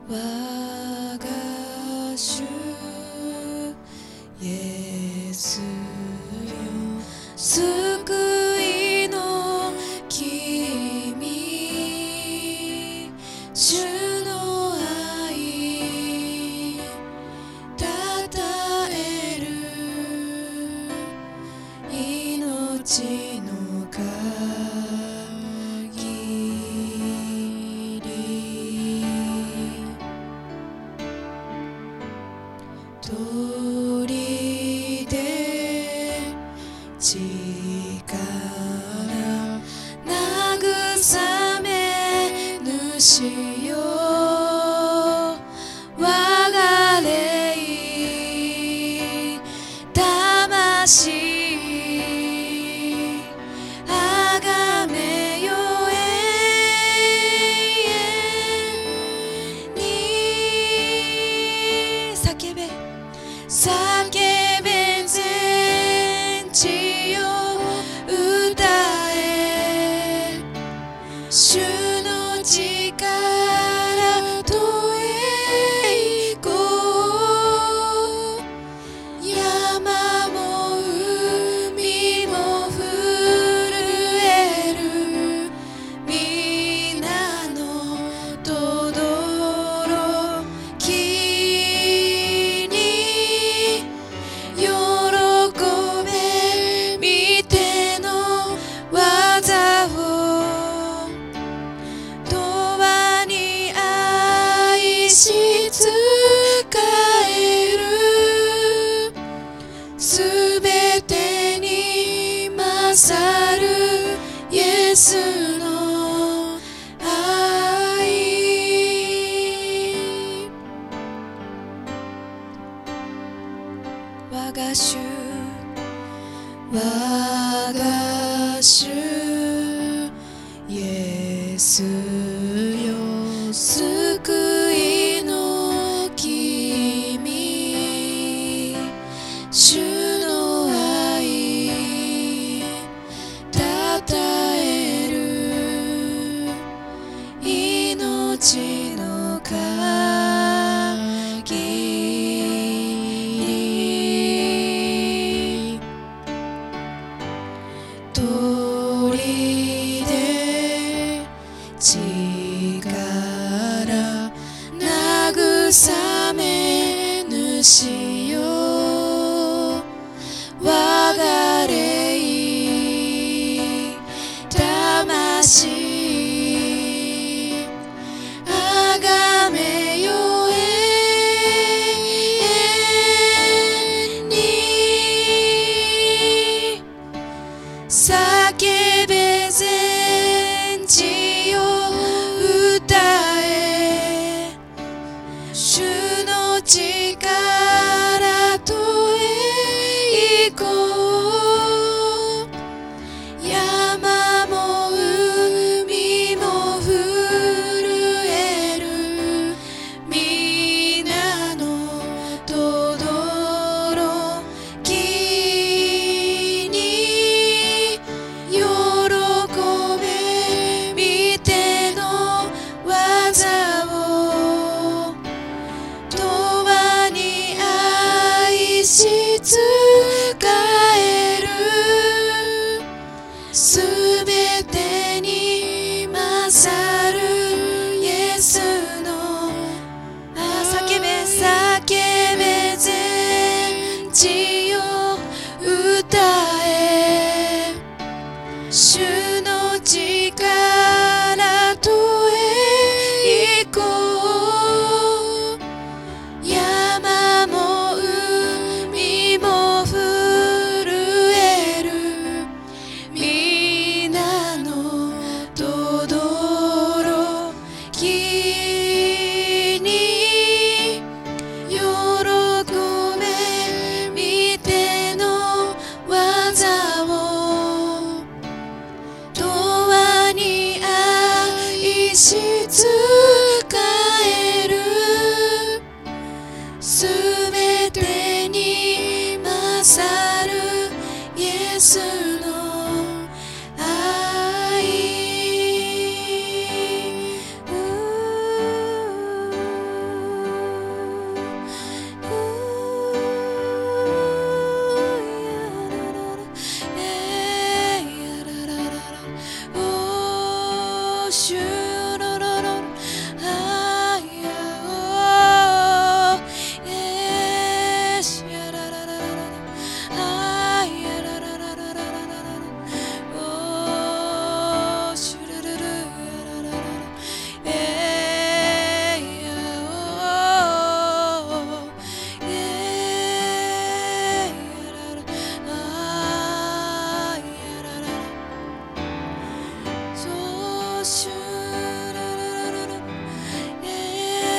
我が主イエスよ、救いの君、主の愛たたえる、命の限り、砦力慰め主よ、我が霊魂あがめよ、永遠に叫べ全地よ、歌え主の力と栄光、山も海も震える、皆のとどろきに喜べ、見ての技を永遠に愛し仕える、すべてに勝るイエスの愛、我が主我が主イエスよ、救いの君、主の愛たたえる、命の限り、砦力慰め主よ、我が霊魂あがめよ、永遠に叫べ全地よ、歌え主の力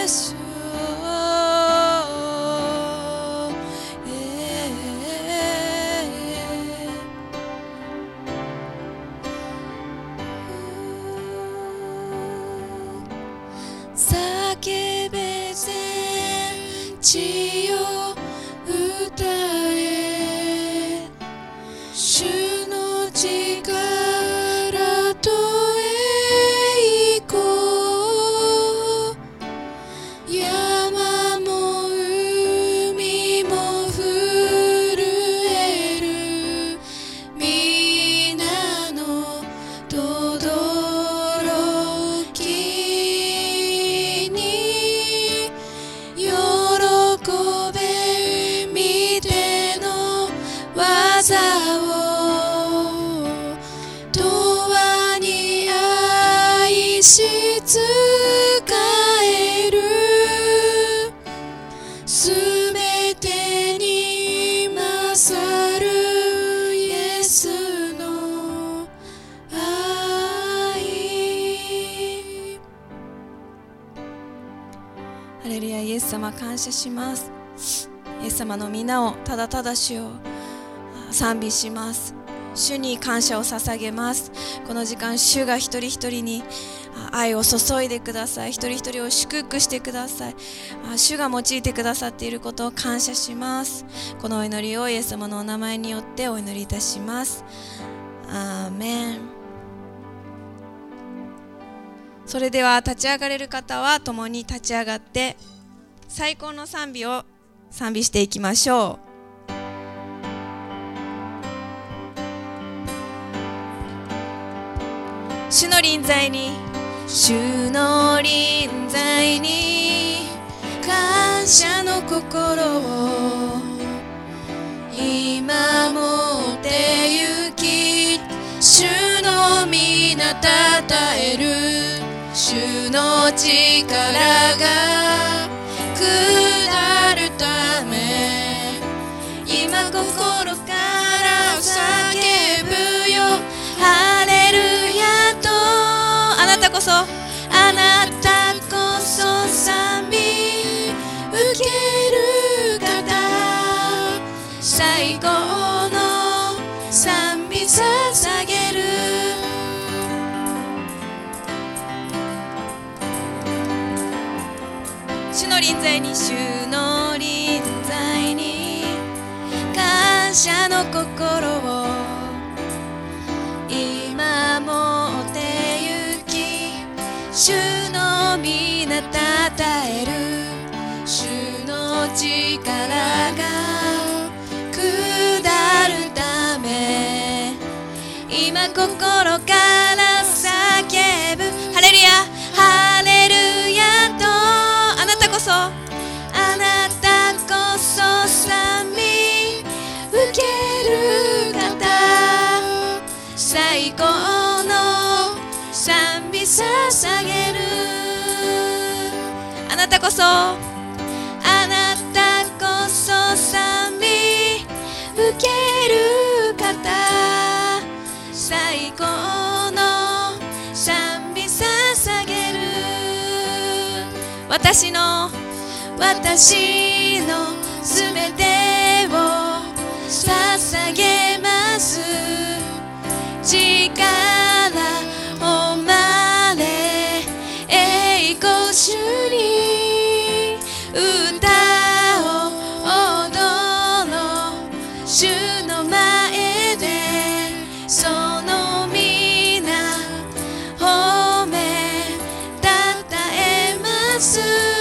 エスを叫べ全地を歌え、主の力と栄光、山も海も震える、皆の轟きに喜べ、見ての技を永遠に愛し仕える、すべてに勝るイエスの愛。ハレルヤ、イエス様感謝します。イエス様の皆をただただ主を賛美します。主に感謝を捧げます。この時間、主が一人一人に愛を注いでください。一人一人を祝福してください。主が用いてくださっていることを感謝します。このお祈りをイエス様のお名前によってお祈りいたします。アーメン。それでは立ち上がれる方は共に立ち上がって最高の賛美を賛美していきましょう。主の臨在に、主の臨在に感謝の心を今持ってゆき、主の皆たたえる、主の力が下るため、今心から叫ぶよ、ハレルヤと。あなたこそ、あなたこそ賛美受ける方、最高の賛美捧げる。主の臨在に、主の臨在に感謝の心を今持ってゆき、主の皆たたえる、主の力が下るため、今心から叫ぶ、ハレルヤ、ハレルヤと。あなたこそ、あなたこそ賛美受ける方、最高の賛美捧げる。あなたこそ、あなたこそ賛美受ける方、最高の賛美捧げる。私のすべてを捧げます。力をまね栄光主に歌を踊ろう、主の前でその皆褒めたたえます。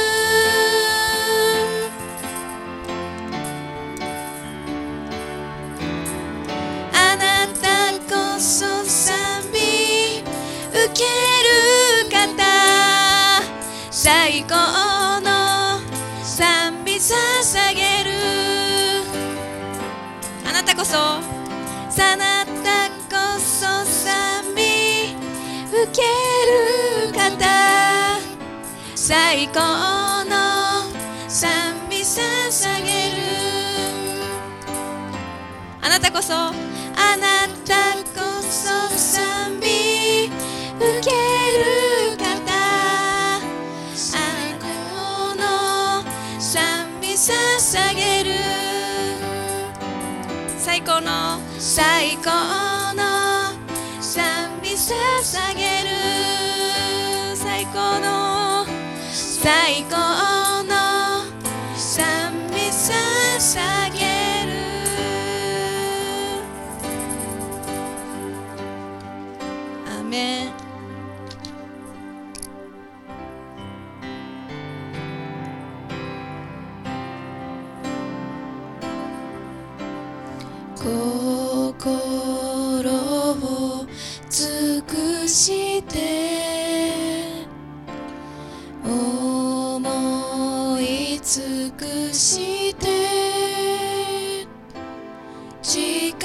あなたこそ賛美受ける方、最高の賛美捧げる。あなたこそ、あなたこそ賛美受ける方、最高の賛美捧げる。あなたこそ、あなたこそ賛美受ける方、最高最高の賛美捧げる、最高の賛美捧げる。アーメン。心を尽くして思い尽くして力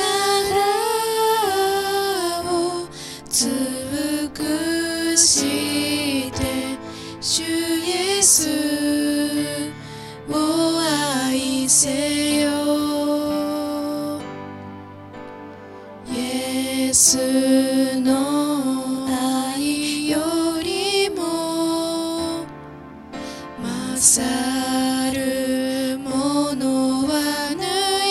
を尽くして主イエスを愛せよ。イエスの愛よりも勝るものはない。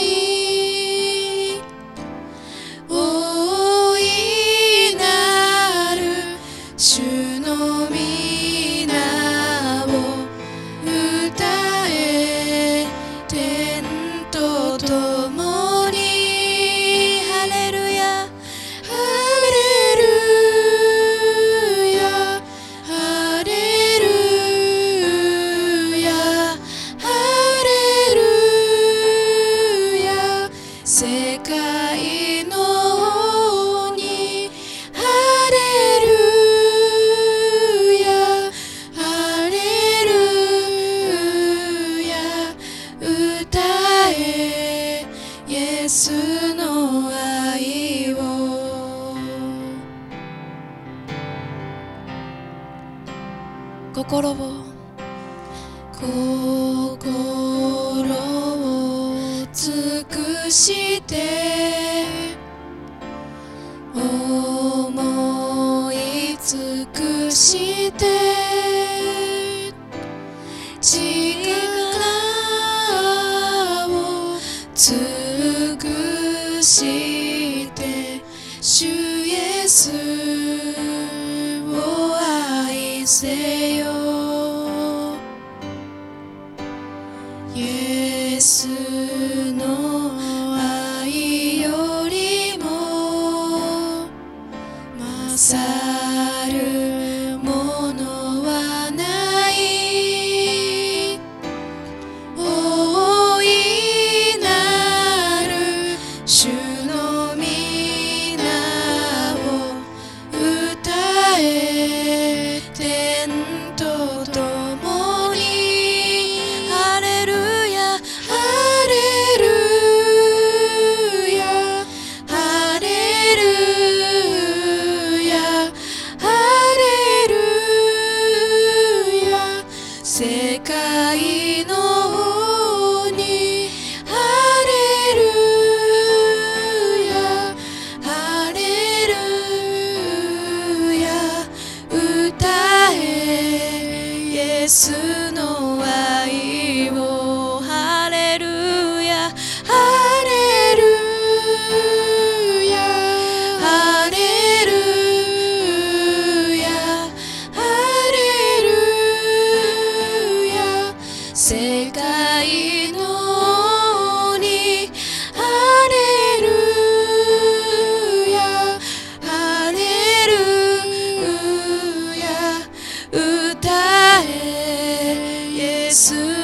大いなる主の皆を歌え、天と共にハレルヤハレルヤハレルヤハレルヤ、世界の王にハレルヤハレルヤ、歌えイエスの愛を。心を尽くして思い尽くして力を尽くして主イエスを愛せよ。イエスの愛よりも勝るものはない。大いなる主の皆を歌え、天と共にハレルヤハレルヤハレルヤハレルヤ、世界の王にハレルヤハレルヤ、歌えイエスの愛を。ハレルヤハレルヤハレルヤハレルヤ、世界の王にハレルヤハレルヤ、歌えイエス